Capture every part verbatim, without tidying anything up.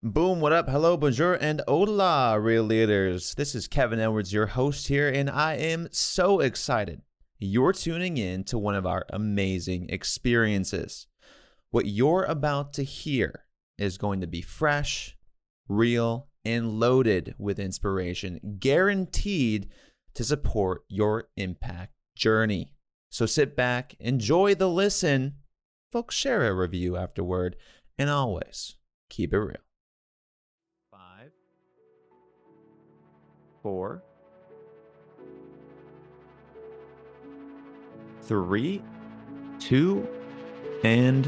Boom, what up? Hello, bonjour, and hola, real leaders. This is Kevin Edwards, your host here, and I am so excited you're tuning in to one of our amazing experiences. What you're about to hear is going to be fresh, real, and loaded with inspiration, guaranteed to support your impact journey. So sit back, enjoy the listen, folks, share a review afterward, and always keep it real. Five, four, three, two, and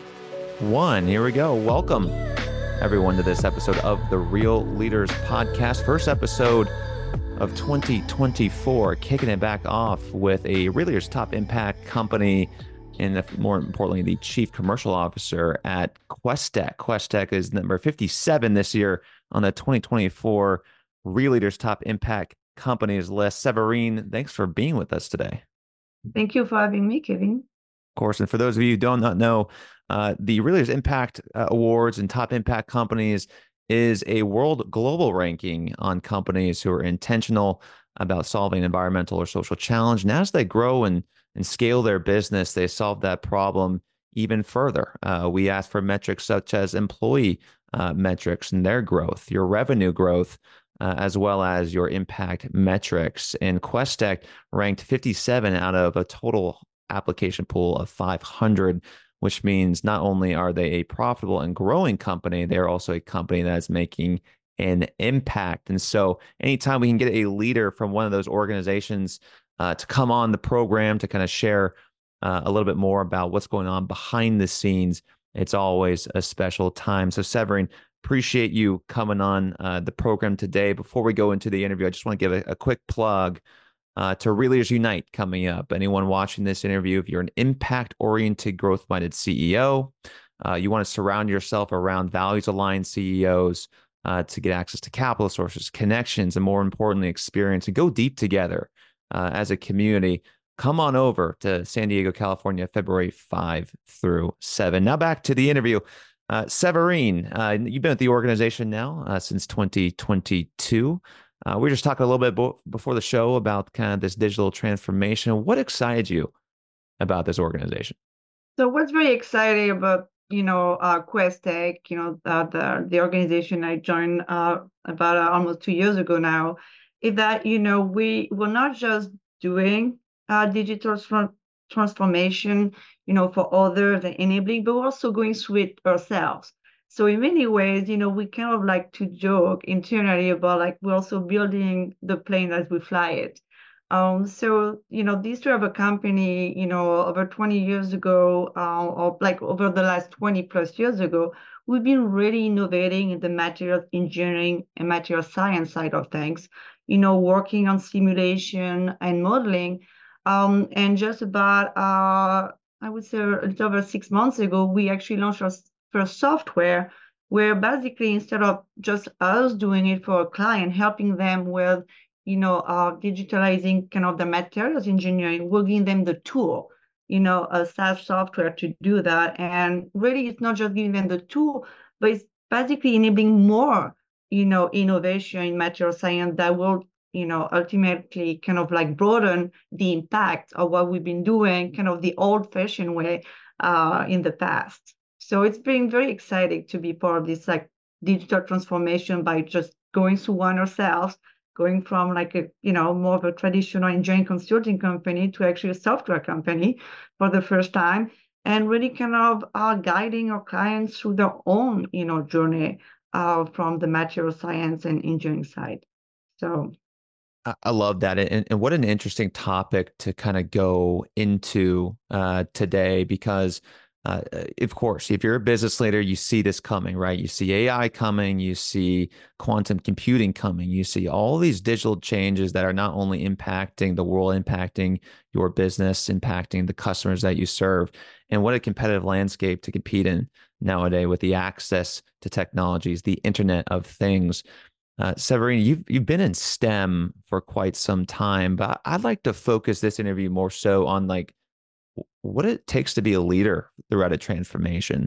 one. Here we go. Welcome, everyone, to this episode of the Real Leaders Podcast. First episode of twenty twenty-four, kicking it back off with a Real Leaders top impact company, and the, more importantly, the chief commercial officer at Questec. Questec is number fifty-seven this year on the twenty twenty-four Real Leaders top impact companies list. Severine, thanks for being with us today. Thank you for having me, Kevin. Of course, and for those of you who do not know, uh, the Real Leaders Impact uh, Awards and Top Impact Companies is a world global ranking on companies who are intentional about solving environmental or social challenge. And as they grow and, and scale their business, they solve that problem even further. Uh, we ask for metrics such as employee uh, metrics and their growth, your revenue growth, uh, as well as your impact metrics. And Questec ranked fifty-seven out of a total application pool of five hundred, which means not only are they a profitable and growing company, they're also a company that is making an impact. And so anytime we can get a leader from one of those organizations uh, to come on the program to kind of share uh, a little bit more about what's going on behind the scenes, it's always a special time. So Severine, appreciate you coming on uh, the program today. Before we go into the interview, I just want to give a, a quick plug Uh, to Real Leaders Unite coming up. Anyone watching this interview, if you're an impact-oriented, growth-minded C E O, uh, you want to surround yourself around values-aligned C E Os uh, to get access to capital sources, connections, and more importantly, experience, and go deep together uh, as a community. Come on over to San Diego, California, February fifth through seventh. Now back to the interview. Uh, Severine, uh, you've been at the organization now uh, since twenty twenty-two. Uh, we were just talking a little bit bo- before the show about kind of this digital transformation. What excited you about this organization? So what's very exciting about, you know, uh, Questec, you know, uh, the, the organization I joined uh, about uh, almost two years ago now, is that, you know, we we're not just doing uh, digital tra- transformation, you know, for others and enabling, but we're also going through it ourselves. So in many ways, you know, we kind of like to joke internally about like we're also building the plane as we fly it. Um, so, you know, these two have a company, you know, over twenty years ago, uh, or like over the last twenty plus years ago, we've been really innovating in the materials engineering and material science side of things, you know, working on simulation and modeling. Um, and just about, uh, I would say a little over six months ago, we actually launched our first software where basically instead of just us doing it for a client, helping them with you know, uh, digitalizing kind of the materials engineering, we're giving them the tool, you know, a SaaS software to do that. And really, it's not just giving them the tool, but it's basically enabling more, you know, innovation in material science that will, you know, ultimately kind of like broaden the impact of what we've been doing, kind of the old-fashioned way uh, in the past. So it's been very exciting to be part of this like digital transformation by just going through one ourselves, going from like a, you know, more of a traditional engineering consulting company to actually a software company for the first time, and really kind of uh, guiding our clients through their own, you know, journey uh, from the material science and engineering side. So I I love that. And, and what an interesting topic to kind of go into uh, today, because, uh, of course, if you're a business leader, you see this coming, right? You see A I coming, you see quantum computing coming, you see all these digital changes that are not only impacting the world, impacting your business, impacting the customers that you serve. And what a competitive landscape to compete in nowadays with the access to technologies, the Internet of Things. Uh, Severine, you've you've been in STEM for quite some time, but I'd like to focus this interview more so on like what it takes to be a leader throughout a transformation.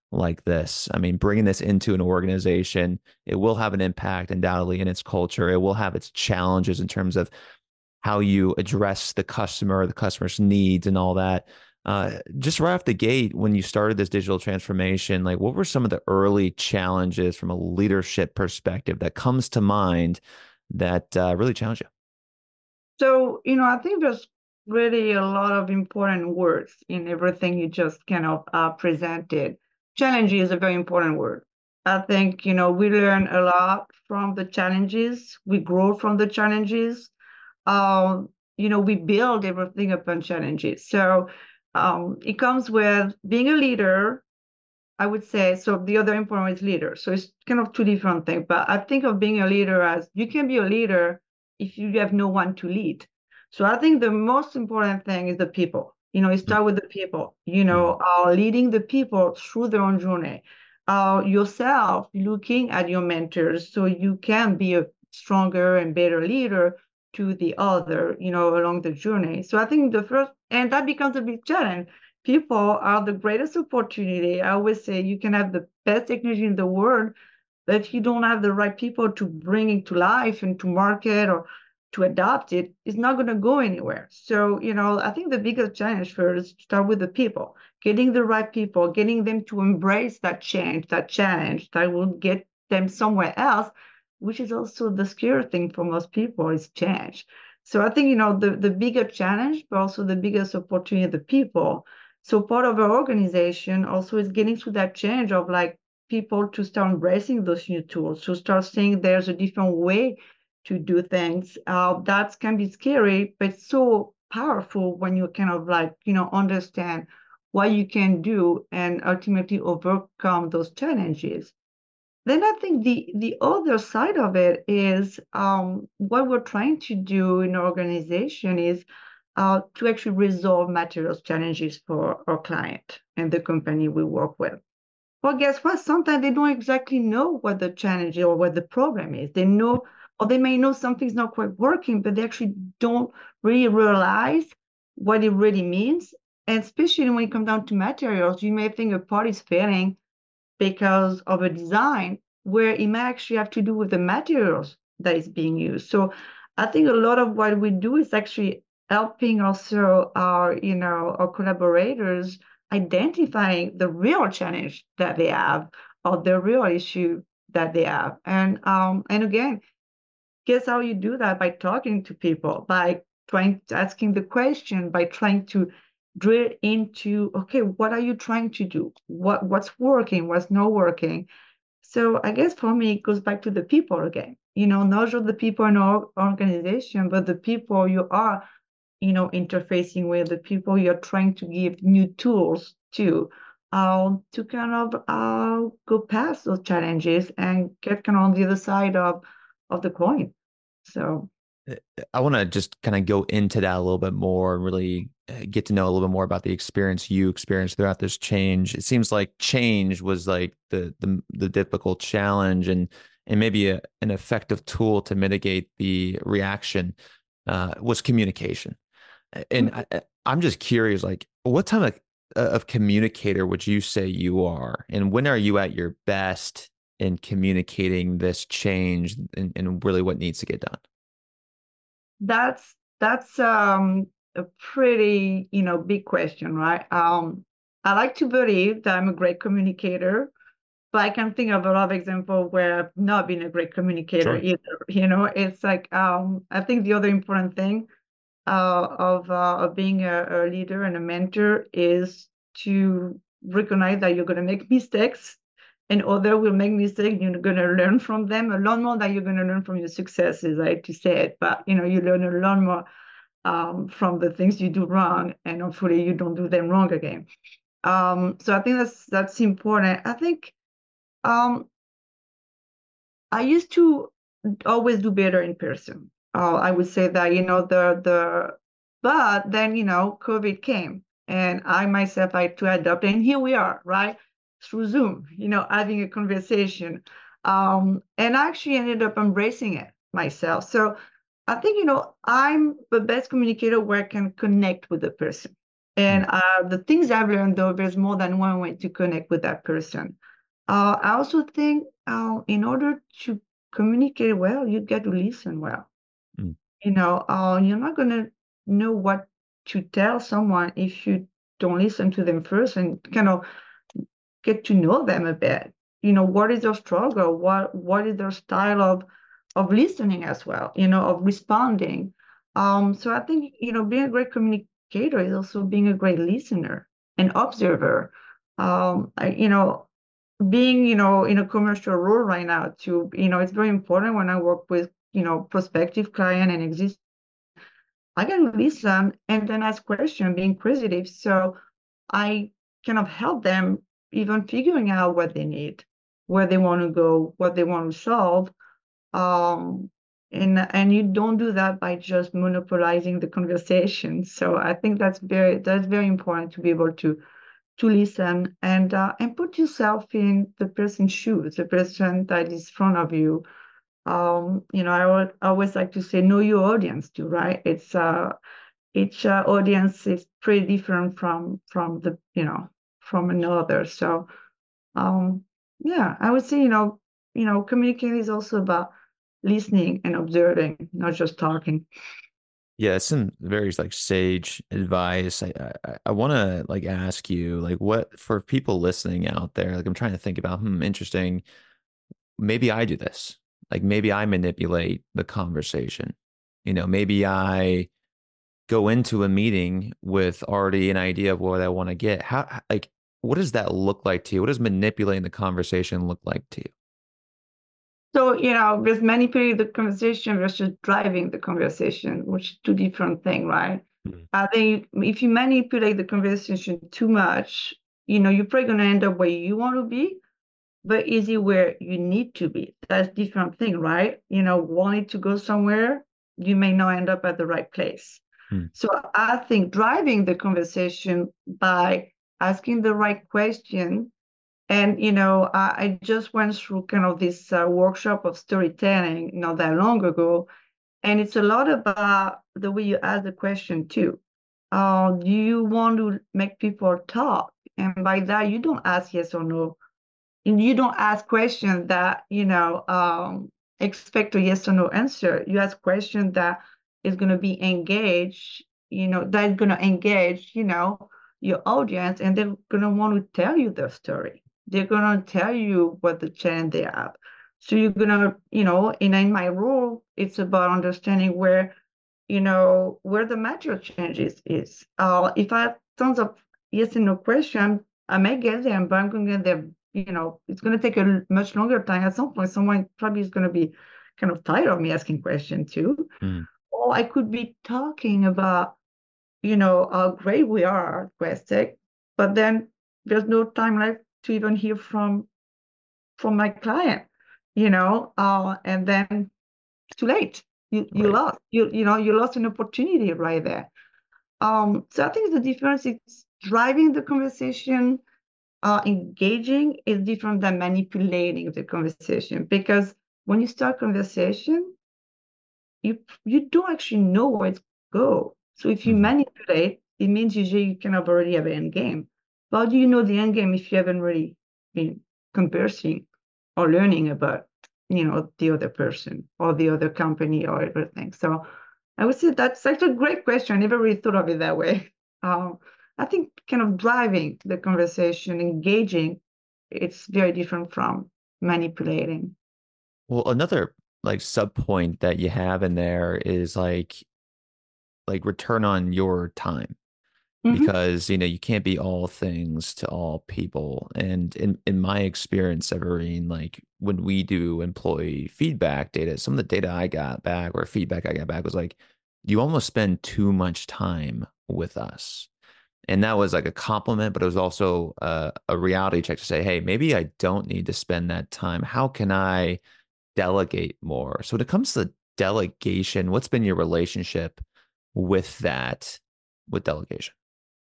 like this? I mean, bringing this into an organization, it will have an impact undoubtedly in its culture. It will have its challenges in terms of how you address the customer, the customer's needs, and all that. Uh, just right off the gate, when you started this digital transformation, like what were some of the early challenges from a leadership perspective that comes to mind that uh, really challenged you? So, you know, I think there's really a lot of important words in everything you just kind of uh, presented. Challenge is a very important word. I think, you know, we learn a lot from the challenges. We grow from the challenges. Um, you know, we build everything upon challenges. So um, it comes with being a leader, I would say. So the other important is leader. So it's kind of two different things. But I think of being a leader as you can be a leader if you have no one to lead. So I think the most important thing is the people. You know, you start with the people, you Mm-hmm. know, uh, leading the people through their own journey. Uh, yourself looking at your mentors so you can be a stronger and better leader to the other, you know, along the journey. So I think the first, and that becomes a big challenge. People are the greatest opportunity. I always say you can have the best technology in the world, but if you don't have the right people to bring it to life and to market or to adopt it, it's not going to go anywhere. So, you know, I think the biggest challenge first is to start with the people, getting the right people, getting them to embrace that change, that challenge that will get them somewhere else, which is also the scary thing for most people is change. So I think, you know, the, the bigger challenge, but also the biggest opportunity of the people. So part of our organization also is getting through that change of like people to start embracing those new tools, to start seeing there's a different way to do things. Uh, that can be scary, but it's so powerful when you kind of like, you know, understand what you can do and ultimately overcome those challenges. Then I think the the other side of it is um, what we're trying to do in our organization is uh, to actually resolve materials challenges for our client and the company we work with. Well, guess what? Sometimes they don't exactly know what the challenge is or what the problem is. They know, or they may know something's not quite working, but they actually don't really realize what it really means. And especially when it comes down to materials, you may think a part is failing because of a design where it may actually have to do with the materials that is being used. So I think a lot of what we do is actually helping also our, you know, our collaborators identifying the real challenge that they have or the real issue that they have. And um, and again, guess how you do that? By talking to people, by trying asking the question, by trying to drill into, okay, what are you trying to do? What what's working, what's not working? So I guess for me, it goes back to the people again. You know, not just the people in our organization, but the people you are, you know, interfacing with, the people you're trying to give new tools to, um, to kind of uh, go past those challenges and get kind of on the other side of of the coin. So I want to just kind of go into that a little bit more and really uh, get to know a little bit more about the experience you experienced throughout this change. It seems like change was like the the, the difficult challenge and and maybe a, an effective tool to mitigate the reaction uh, was communication. And I, I- I'm just curious, like, what type of of communicator would you say you are, and when are you at your best in communicating this change and, and really what needs to get done? that's that's um, a pretty, you know, big question, right? Um, I like to believe that I'm a great communicator, but I can think of a lot of examples where I've not been a great communicator Sure. either. You know, it's like um, I think the other important thing uh, of uh, of being a, a leader and a mentor is to recognize that you're going to make mistakes and other will make mistakes. You're going to learn from them a lot more than you're going to learn from your successes. I hate to say it, but you know, you learn a lot more um, from the things you do wrong, and hopefully you don't do them wrong again. Um, so I think that's that's important. I think um, I used to always do better in person. Uh, I would say that, you know, the the but then, you know, COVID came and I myself I had to adapt. And here we are, right? Through Zoom, you know, having a conversation. Um, and I actually ended up embracing it myself. So I think, you know, I'm the best communicator where I can connect with the person. Mm. And uh, the things I've learned, though, there's more than one way to connect with that person. Uh, I also think uh, in order to communicate well, you get to listen well. Mm. You know, uh, you're not going to know what to tell someone if you don't listen to them first and kind of get to know them a bit. You know, what is their struggle? What what is their style of of listening as well, you know, of responding. Um, so I think, you know, being a great communicator is also being a great listener and observer. Um, I, you know, being, you know, in a commercial role right now too, you know, it's very important when I work with, you know, prospective client and exist. I can listen and then ask questions, being inquisitive. So I kind of help them even figuring out what they need, where they want to go, what they want to solve. Um, and and you don't do that by just monopolizing the conversation. So I think that's very that's very important to be able to to listen and uh, and put yourself in the person's shoes, the person that is in front of you. Um, you know, I, I always like to say, know your audience too, right? It's uh, each uh, audience is pretty different from from the you know from another. So um, yeah, I would say you know you know communicating is also about listening and observing, not just talking. Yeah, it's some very like sage advice. I I, I want to like ask you like what for people listening out there. Like I'm trying to think about, hmm, interesting. Maybe I do this. Like maybe I manipulate the conversation. You know, maybe I go into a meeting with already an idea of what I want to get. How like what does that look like to you? What does manipulating the conversation look like to you? So you know, with manipulating the conversation versus driving the conversation, which is two different things, right? Mm. I think if you manipulate the conversation too much, you know, you're probably going to end up where you want to be, but is it where you need to be? That's different thing, right? You know, wanting to go somewhere, you may not end up at the right place. Mm. So I think driving the conversation by asking the right question. And, you know, I, I just went through kind of this uh, workshop of storytelling not that long ago. And it's a lot about the way you ask the question too. Uh, do you want to make people talk? And by that, you don't ask yes or no, and you don't ask questions that you know um, expect a yes or no answer. You ask questions that is going to be engaged, you know, that's going to engage, you know, your audience, and they're going to want to tell you their story. They're going to tell you what the challenge they have. So you're going to, you know, in, in my role, it's about understanding where, you know, where the major changes is. Uh, if I have tons of yes and no question, I may get them, but I'm going to get them, you know, it's going to take a much longer time. At some point, someone probably is going to be kind of tired of me asking questions too. Mm. Or I could be talking about, you know, how great we are at QuestTech, but then there's no time left to even hear from from my client, you know, uh, and then it's too late. You you Right. lost. You you know you lost an opportunity right there. Um, so I think the difference is driving the conversation, uh, engaging is different than manipulating the conversation, because when you start conversation, you you don't actually know where it's go. So if you Mhm. manipulate, it means usually you kind of already have an end game. But how do you know the end game if you haven't really been conversing or learning about, you know, the other person or the other company or everything? So I would say that's actually a great question. I never really thought of it that way. Um, I think kind of driving the conversation, engaging, it's very different from manipulating. Well, another like sub point that you have in there is like like return on your time Hmm. because you know you can't be all things to all people. And in in my experience, Everine, like when we do employee feedback data, some of the data I got back or feedback I got back was like you almost spend too much time with us. And that was like a compliment, but it was also a, a reality check to say, hey, maybe I don't need to spend that time. How can I delegate more? So when it comes to delegation, what's been your relationship with that, with delegation?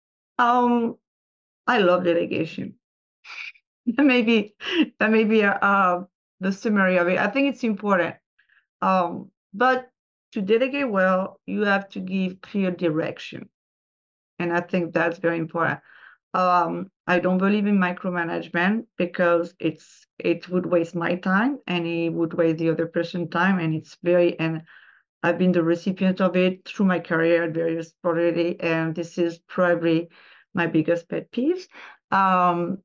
Um, I love delegation. That may be that may be uh, the summary of it. I think it's important. Um, but to delegate well, you have to give clear direction. And I think that's very important. Um, I don't believe in micromanagement because it's it would waste my time and it would waste the other person's time. And it's very, and I've been the recipient of it through my career at various already, and this is probably my biggest pet peeve. Um,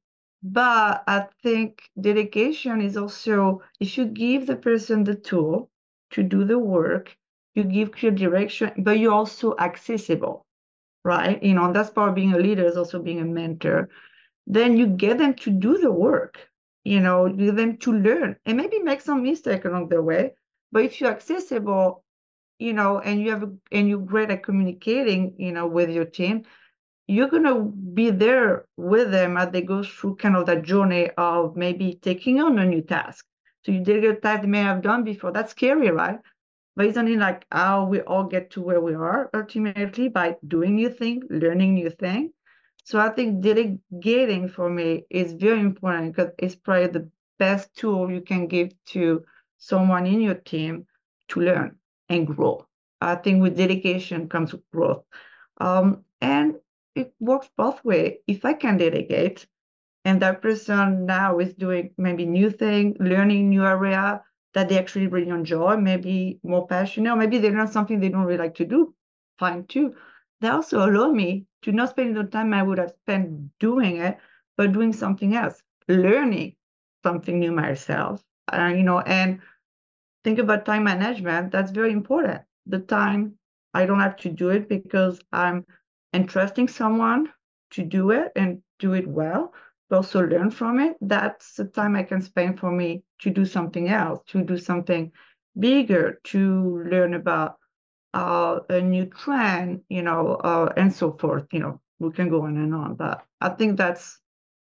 but I think delegation is also, if you give the person the tool to do the work, you give clear direction, but you're also accessible, right? You know, that's part of being a leader is also being a mentor. Then you get them to do the work, you know, you get them to learn and maybe make some mistake along the way. But if you're accessible, you know, and you have a, and you're great at communicating, you know, with your team, you're gonna be there with them as they go through kind of that journey of maybe taking on a new task. So you did a task they may have done before. That's scary, right? But isn't it like how we all get to where we are ultimately by doing new things, learning new things? So I think delegating for me is very important because it's probably the best tool you can give to someone in your team to learn and grow. I think with dedication comes growth. Um, and it works both ways. If I can delegate and that person now is doing maybe new thing, learning new area that they actually really enjoy, maybe more passionate, or maybe they learn something they don't really like to do, fine too. They also allow me to not spend the time I would have spent doing it, but doing something else, learning something new myself. Uh, you know, and think about time management. That's very important. The time I don't have to do it because I'm entrusting someone to do it and do it well, but also learn from it. That's the time I can spend for me to do something else, to do something bigger, to learn about uh, a new trend, you know, uh, and so forth. You know, we can go on and on, but I think that's,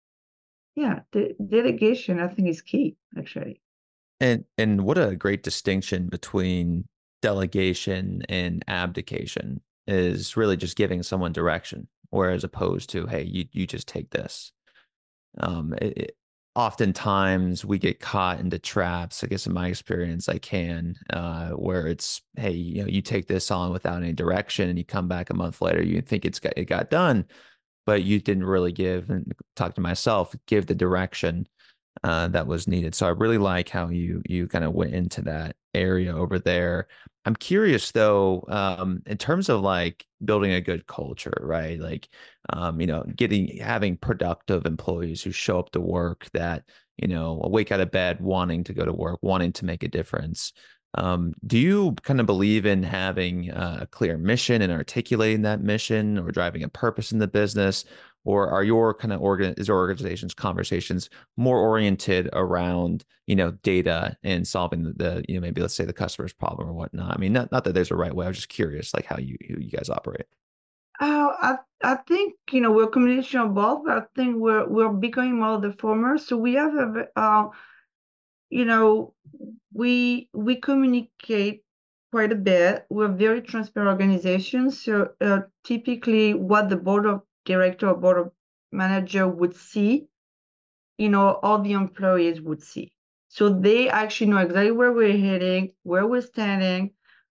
yeah, the delegation, I think is key, actually. And and what a great distinction between delegation and abdication is really just giving someone direction, whereas opposed to, hey, you you just take this. Um, it, it, Oftentimes we get caught into traps. I guess in my experience, I can, uh, where it's, hey, you know, you take this on without any direction, and you come back a month later, you think it's got it got done, but you didn't really give, and talk to myself, give the direction uh, that was needed. So I really like how you you kind of went into that area over there. I'm curious though, um, in terms of like building a good culture, right? Like, um, you know, getting having productive employees who show up to work that, you know, wake out of bed wanting to go to work, wanting to make a difference. Um, do you kind of believe in having uh, a clear mission and articulating that mission or driving a purpose in the business? Or are your kind of organ is your organization's conversations more oriented around, you know, data and solving the, the, you know, maybe let's say the customer's problem or whatnot? I mean, not, not that there's a right way. I was just curious, like how you you guys operate. Uh, I I think you know we're a combination of both, but I think we're we're becoming more the former. So we have a v- uh, you know we we communicate quite a bit. We're a very transparent organization. So uh, typically, what the board of director or board of manager would see, you know, all the employees would see. So they actually know exactly where we're heading, where we're standing.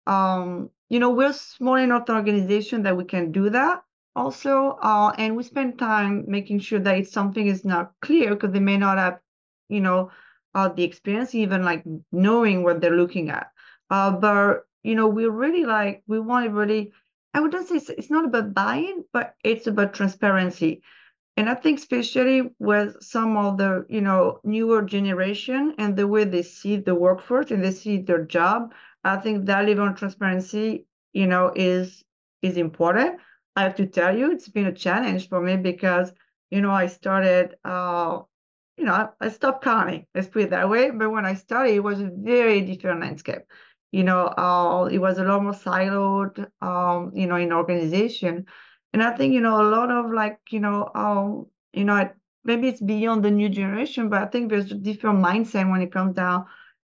Um, you know, we're small enough organization that we can do that also. Uh, and we spend time making sure that if something is not clear, because they may not have, you know, uh, the experience, even like knowing what they're looking at. Uh, but, you know, we really like, we want to really, I wouldn't say it's, it's not about buying, but it's about transparency. And I think especially with some of the, you know, newer generation and the way they see the workforce and they see their job, I think that level of transparency, you know, is is important. I have to tell you, it's been a challenge for me because, you know, I started, uh, you know, I, I stopped counting, let's put it that way. But when I started, it was a very different landscape. You know, uh, it was a lot more siloed, um, you know, in organization. And I think, you know, a lot of like, you know, um, you know, maybe it's beyond the new generation, but I think there's a different mindset when it comes down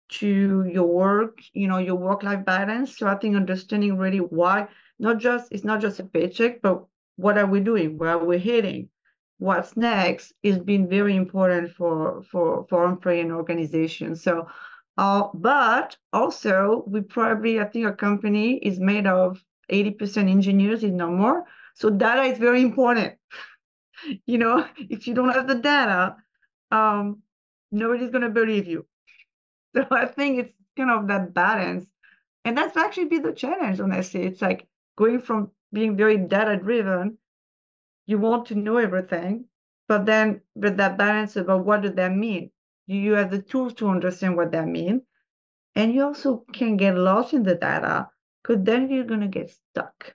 to your work, you know, your work-life balance. So I think understanding really why, not just, it's not just a paycheck, but what are we doing? Where are we heading? What's next is been very important for for for employee and organization. So uh, but also we probably, I think our company is made of eighty percent engineers, if not more. So data is very important. You know, if you don't have the data, um, nobody's going to believe you. So I think it's kind of that balance. And that's actually been the challenge, honestly. It's like going from being very data driven, you want to know everything, but then with that balance about what does that mean? You have the tools to understand what that means. And you also can get lost in the data because then you're going to get stuck.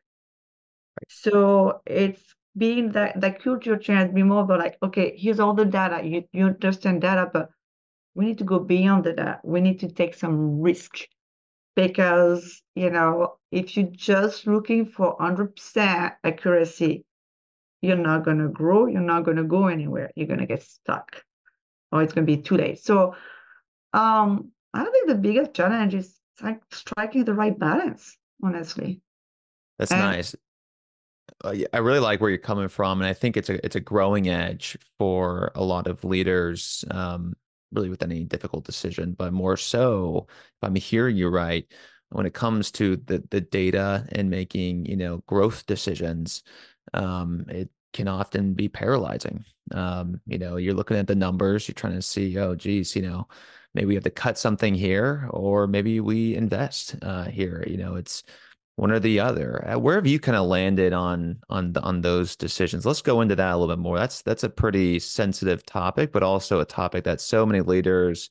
So it's being that that culture change, be more about like, okay, here's all the data. You you understand data, but we need to go beyond the data. We need to take some risk because you know if you're just looking for one hundred percent accuracy, you're not gonna grow. You're not gonna go anywhere. You're gonna get stuck, or it's gonna be too late. So um, I think the biggest challenge is like striking the right balance, honestly. That's And nice. Uh, yeah, I really like where you're coming from, and I think it's a it's a growing edge for a lot of leaders, um, really with any difficult decision, but more so, if I'm hearing you right, when it comes to the the data and making, you know, growth decisions, um, it can often be paralyzing. Um, you know, you're looking at the numbers, you're trying to see, oh, geez, you know, maybe we have to cut something here, or maybe we invest uh, here. You know, it's one or the other. Uh, Where have you kind of landed on on the, on those decisions? Let's go into that a little bit more. That's that's a pretty sensitive topic, but also a topic that so many leaders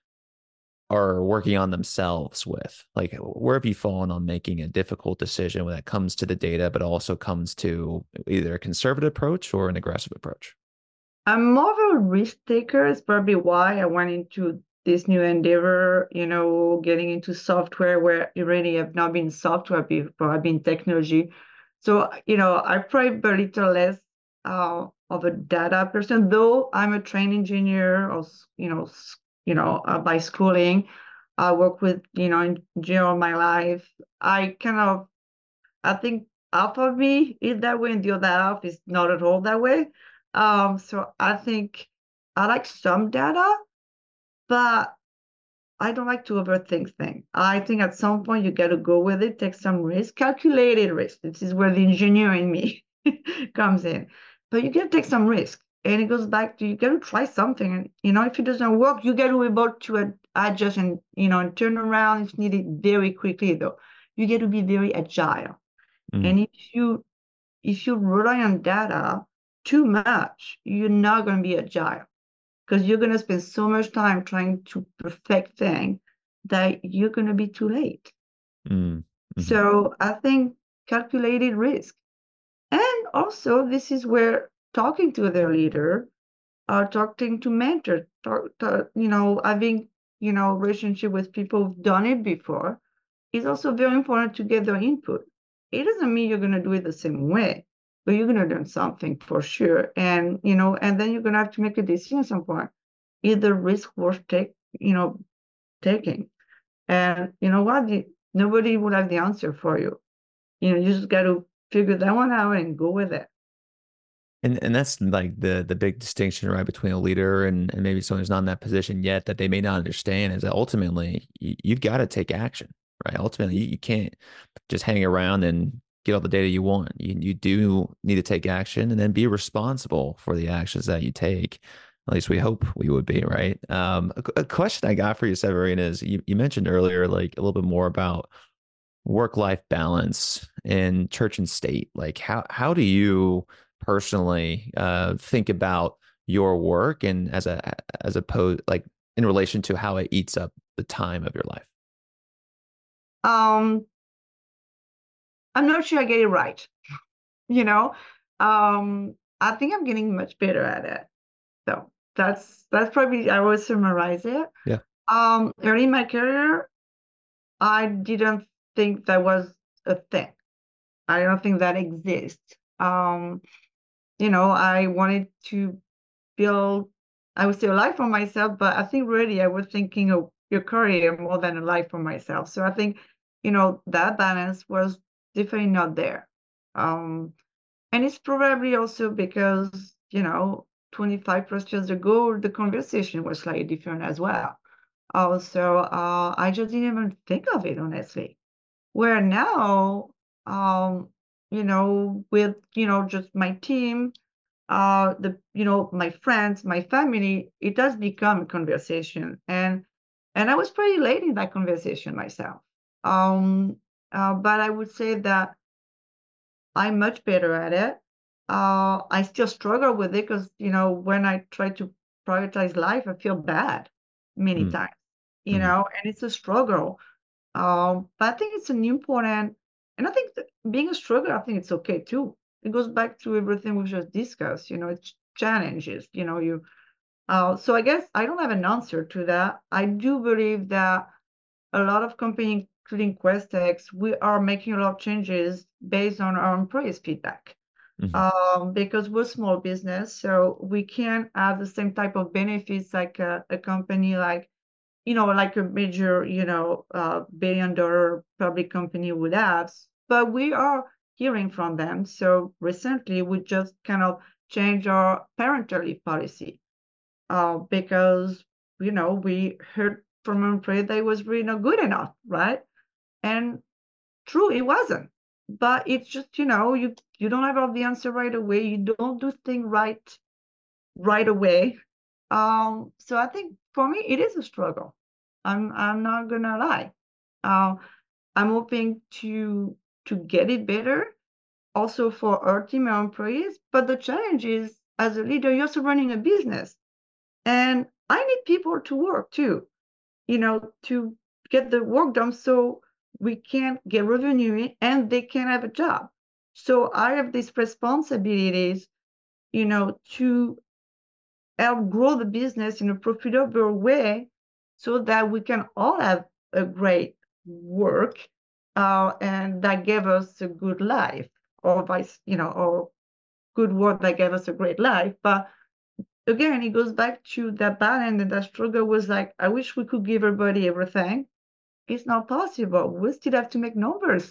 are working on themselves with. Like, where have you fallen on making a difficult decision when it comes to the data, but also comes to either a conservative approach or an aggressive approach? I'm more of a risk taker. It's probably why I went into this new endeavor, you know, getting into software where I really have not been software before, I've been technology. So, you know, I probably a little less uh, of a data person, though I'm a trained engineer or, you know, you know, uh, by schooling. I work with, you know, engineer all my life. I kind of, I think half of me is that way and the other half is not at all that way. Um, so I think I like some data, but I don't like to overthink things. I think at some point you got to go with it, take some risk, calculated risk. This is where the engineer in me comes in. But you got to take some risk. And it goes back to you got to try something. And, you know, if it doesn't work, you got to be able to ad- adjust and, you know, and turn around if needed very quickly, though. You get to be very agile. Mm, And if you if you rely on data too much, you're not going to be agile because you're going to spend so much time trying to perfect things that you're going to be too late. mm, mhm, So I think calculated risk. And also, this is where talking to their leader, uh, talking to mentor, talk, talk, you know, having, you know, relationship with people who've done it before is also very important to get their input. It doesn't mean you're going to do it the same way, but you're going to learn something for sure. And, you know, and then you're going to have to make a decision at some point. Is the risk worth take, you know, taking? And you know what? The, nobody will have the answer for you. You know, you just got to figure that one out and go with it. And and that's like the the big distinction, right, between a leader and, and maybe someone who's not in that position yet that they may not understand is that ultimately you, you've got to take action, right? Ultimately, you, you can't just hang around and get all the data you want. You you do need to take action and then be responsible for the actions that you take. At least we hope we would be, right? Um, a, a question I got for you, Severine, is you, you mentioned earlier like a little bit more about work-life balance in church and state. Like how how do you personally uh think about your work and as a as opposed like in relation to how it eats up the time of your life? Um, I'm not sure I get it right. You know, um, I think I'm getting much better at it. So that's that's probably I would summarize it. Yeah. Um, early in my career, I didn't think that was a thing. I don't think that exists. Um, you know, I wanted to build, I would say, a life for myself, but I think really I was thinking of your career more than a life for myself. So I think, you know, that balance was definitely not there. Um, and it's probably also because, you know, twenty-five plus years ago, the conversation was slightly different as well. Also, uh, I just didn't even think of it, honestly. Where now, um, you know, with, you know, just my team, uh, the, you know, my friends, my family, it does become a conversation. And, and I was pretty late in that conversation myself. Um, uh, but I would say that I'm much better at it. Uh, I still struggle with it because, you know, when I try to prioritize life, I feel bad many Mm, times, you mhm, know, and it's a struggle. Um, but I think it's an important, and I think that being a struggler, I think it's okay too. It goes back to everything we just discussed, you know, it's challenges, you know, you, uh, so I guess I don't have an answer to that. I do believe that a lot of companies, including Questex, we are making a lot of changes based on our employees' feedback. mhm. Um, because we're small business, so we can't have the same type of benefits like a, a company like, you know, like a major, you know, uh, billion dollar public company would have. But we are hearing from them. So recently we just kind of changed our parental leave policy uh, because, you know, we heard from an employee that it was really not good enough, right? And true, it wasn't. But it's just, you know, you you don't have all the answer right away. You don't do things right right away. Um, so I think for me it is a struggle. I'm I'm not gonna lie. Uh, I'm hoping to to get it better also for our team and employees. But the challenge is as a leader, you're also running a business. And I need people to work too, you know, to get the work done so we can get revenue and they can have a job. So I have these responsibilities, you know, to help grow the business in a profitable way so that we can all have a great work uh, and that gave us a good life or vice, you know, or good work that gave us a great life. But again, it goes back to that balance and that struggle was like, I wish we could give everybody everything. It's not possible. We still have to make numbers.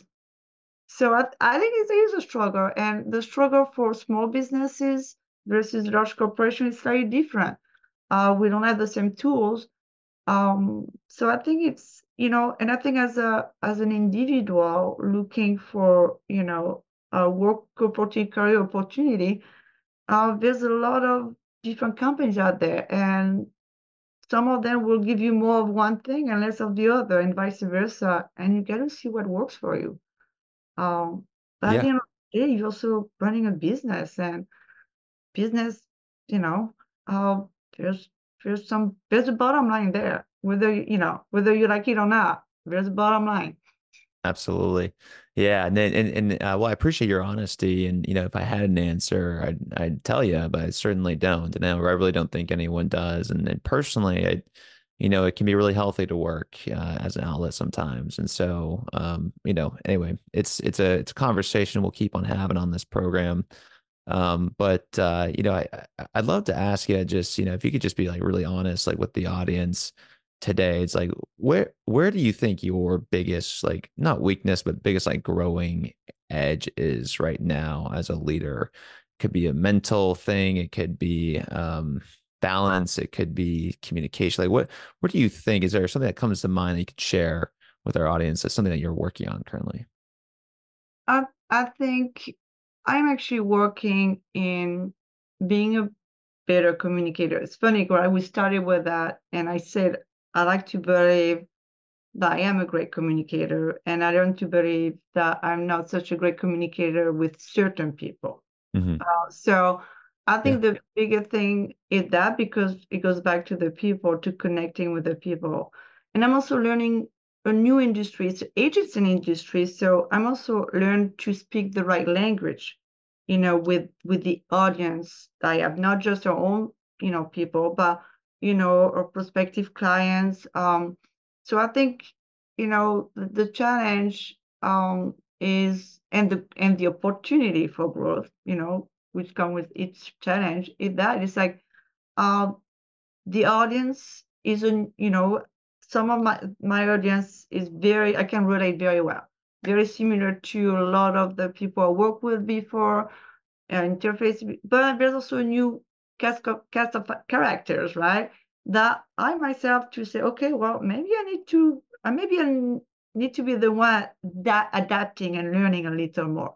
So I, I think it is a struggle, and the struggle for small businesses versus large corporations is slightly different. Uh, we don't have the same tools. Um, so I think it's, you know, and I think as a as an individual looking for, you know, a work opportunity, career opportunity, uh, there's a lot of different companies out there, and some of them will give you more of one thing and less of the other, and vice versa. And you get to see what works for you. Um, but at the Yeah, end of the day, you're also running a business, and business, you know, uh, there's there's some there's a bottom line there. Whether you you know whether you like it or not, there's a bottom line. absolutely. Yeah, and then and, and uh, well, I appreciate your honesty. And you know, if I had an answer, I'd I'd tell you, but I certainly don't. And I really don't think anyone does. And, and personally, I, you know, it can be really healthy to work uh, as an outlet sometimes. And so, um, you know, anyway, it's it's a it's a conversation we'll keep on having on this program. Um, but uh, you know, I, I I'd love to ask you just, you know, if you could just be like really honest, like with the audience today. It's like where where do you think your biggest like not weakness, but biggest like growing edge is right now as a leader? Could be a mental thing, it could be um balance, it could be communication. Like what what do you think? Is there something that comes to mind that you could share with our audience that's something that you're working on currently? I I think I'm actually working in being a better communicator. It's funny, right? We started with that, and I said I like to believe that I am a great communicator, and I learned to believe that I'm not such a great communicator with certain people. Hmm. So I Yeah. think the bigger thing is that because it goes back to the people, to connecting with the people. And I'm also learning a new industry. It's agents an industry, so I'm also learn to speak the right language, you know, with with the audience I have, not just our own, you know, people, but you know, our prospective clients. Um, so I think, you know, the, the challenge um is and the and the opportunity for growth, you know, which come with each challenge is that it's like um the audience isn't, you know, some of my my audience is very, I can relate very well, very similar to a lot of the people I worked with before, uh, interface, but there's also a new cast of, cast of characters, right? That I myself to say, okay, well, maybe I need to, uh, maybe I need to be the one that adapting and learning a little more.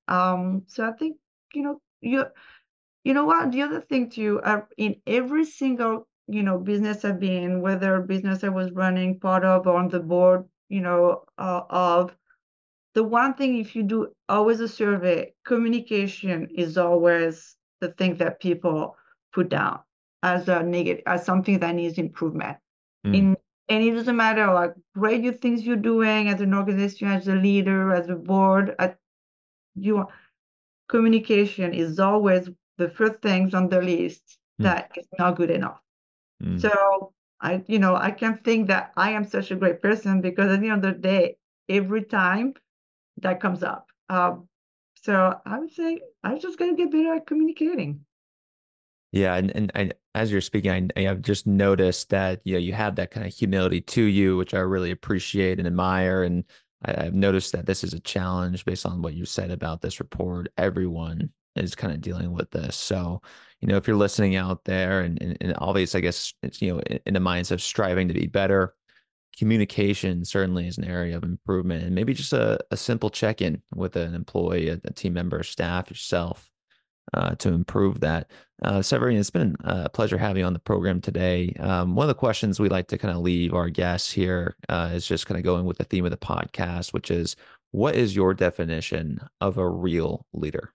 Um, so I think, you know, you you know what, the other thing too, uh, in every single, you know, business I've been in, whether business I was running part of or on the board, you know, uh, of, the one thing, if you do always a survey, communication is always the thing that people put down as a negative, as something that needs improvement. Mm, In and it doesn't matter like great you things you're doing as an organization, as a leader, as a board, at you communication is always the first things on the list mm, that is not good enough. mm. So I, you know, I can think that I am such a great person because at the end of the day, every time that comes up. Um, so I would say I just gotta get better at communicating. Yeah, and and I, as you're speaking, I, I've just noticed that you know you have that kind of humility to you, which I really appreciate and admire. And I, I've noticed that this is a challenge based on what you said about this report. Everyone is kind of dealing with this. So, you know, if you're listening out there, and and, and obvious, I guess it's you know in, in the minds of striving to be better, communication certainly is an area of improvement, and maybe just a, a simple check-in with an employee, a, a team member, staff, yourself uh, to improve that. Uh, Severine, it's been a pleasure having you on the program today. Um, one of the questions we like to kind of leave our guests here uh, is just kind of going with the theme of the podcast, which is, what is your definition of a real leader?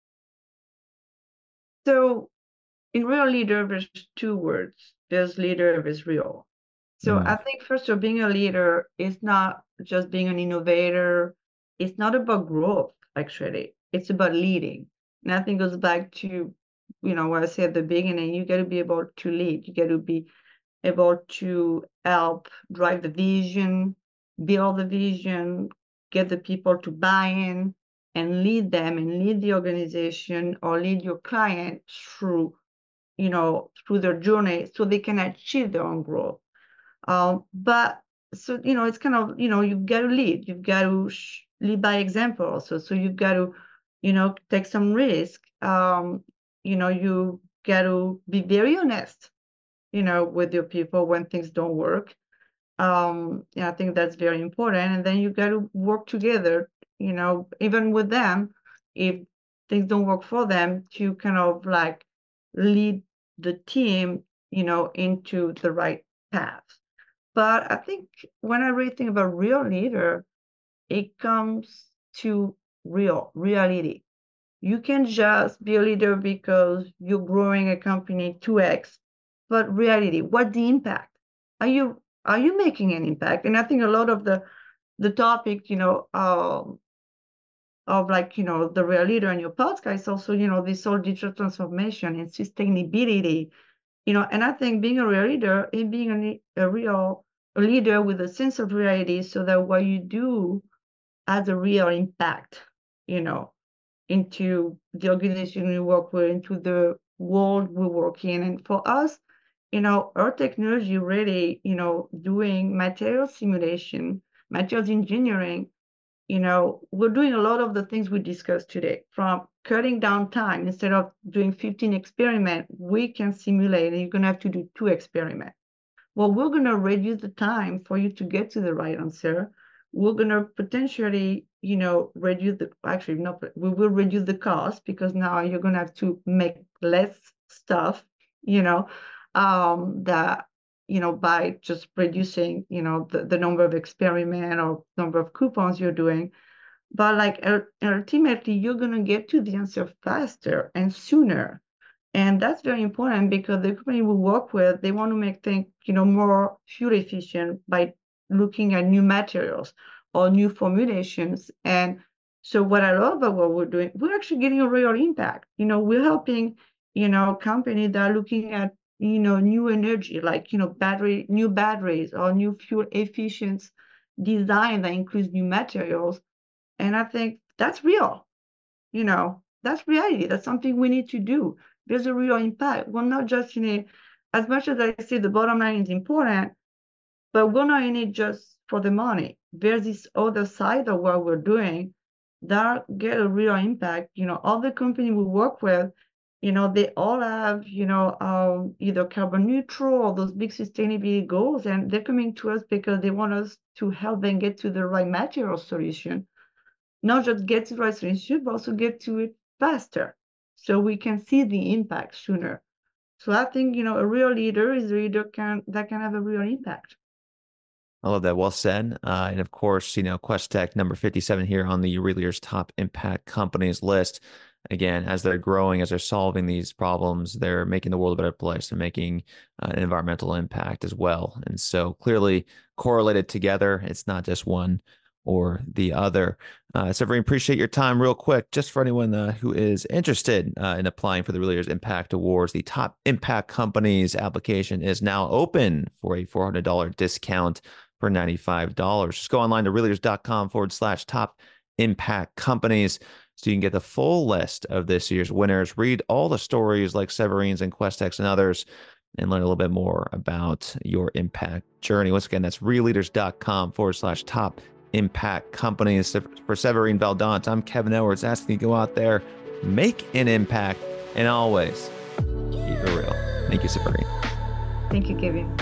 So in real leader, there's two words. There's leader, there's real. So Mm, I think first of all, being a leader is not just being an innovator. It's not about growth, actually. It's about leading. And I think it goes back to, you know, what I said at the beginning, you got to be able to lead. You got to be able to help drive the vision, build the vision, get the people to buy in and lead them and lead the organization or lead your client through, you know, through their journey so they can achieve their own growth. Um, but so, you know, it's kind of, you know, you've got to lead, you've got to sh- lead by example also. So you've got to, you know, take some risk. Um, you know, you got to be very honest, you know, with your people when things don't work. Um, yeah, I think that's very important. And then you got to work together, you know, even with them, if things don't work for them, to kind of like lead the team, you know, into the right path. But I think when I really think about real leader, it comes to real reality. You can just be a leader because you're growing a company two x, but reality, what's the impact? Are you are you making an impact? And I think a lot of the the topic, you know, um, of like, you know, the real leader in your podcast, also, you know, this whole digital transformation and sustainability, you know, and I think being a real leader is being a, a real a leader with a sense of reality so that what you do has a real impact, you know, into the organization we work with, into the world we work in. And for us, you know, our technology really, you know, doing material simulation, materials engineering, you know, we're doing a lot of the things we discussed today, from cutting down time. Instead of doing fifteen experiments, we can simulate, and you're going to have to do two experiments. Well, we're going to reduce the time for you to get to the right answer. We're going to potentially, you know, reduce the, actually, not, we will reduce the cost because now you're going to have to make less stuff, you know, um, that, you know, by just reducing, you know, the, the number of experiment or number of coupons you're doing. But like ultimately, you're going to get to the answer faster and sooner. And that's very important because the company we work with, they want to make things, you know, more fuel efficient by looking at new materials or new formulations. And so what I love about what we're doing, we're actually getting a real impact. You know, we're helping, you know, companies that are looking at, you know, new energy, like, you know, battery, new batteries or new fuel efficient design that includes new materials. And I think that's real, you know, that's reality. That's something we need to do. There's a real impact. We're not just in it, as much as I say the bottom line is important, but we're not in it just for the money. There's this other side of what we're doing that get a real impact. You know, all the companies we work with, you know, they all have, you know, um, either carbon neutral or those big sustainability goals, and they're coming to us because they want us to help them get to the right material solution. not just get to the right solution, but also get to it faster so we can see the impact sooner. So I think, you know, a real leader is a leader can, that can have a real impact. I love that. Well said. Uh, and of course, you know, Questech number fifty-seven here on the Real top impact companies list. Again, as they're growing, as they're solving these problems, they're making the world a better place and making uh, an environmental impact as well. And so clearly correlated together. It's not just one or the other. Uh, Séverine, appreciate your time. Real quick, just for anyone uh, who is interested uh, in applying for the Real Leaders Impact Awards, the Top Impact Companies application is now open for a four hundred dollars discount for ninety-five dollars. Just go online to realleaders.com forward slash top impact companies so you can get the full list of this year's winners, read all the stories like Séverine's and Questech's and others, and learn a little bit more about your impact journey. Once again, that's realleaders.com forward slash top impact companies. For Séverine Valdant, I'm Kevin Edwards, asking you to go out there, make an impact, and always keep it real. Thank you, Séverine. Thank you, Kevin.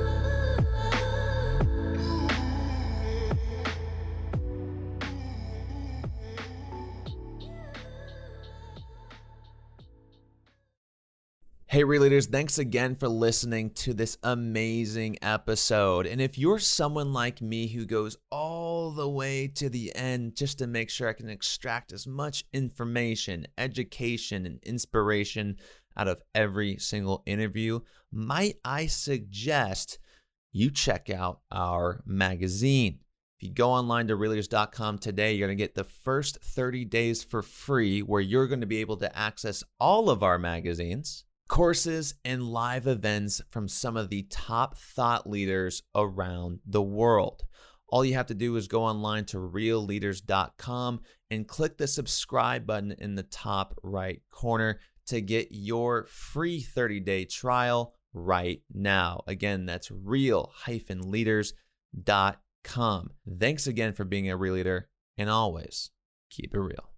Hey, Real Leaders, thanks again for listening to this amazing episode. And if you're someone like me who goes all the way to the end just to make sure I can extract as much information, education, and inspiration out of every single interview, might I suggest you check out our magazine. If you go online to real leaders dot com today, you're going to get the first thirty days for free, where you're going to be able to access all of our magazines, courses, and live events from some of the top thought leaders around the world. All you have to do is go online to real leaders dot com and click the subscribe button in the top right corner to get your free thirty day trial right now. Again, that's real leaders dot com. Thanks again for being a Real Leader, and always keep it real.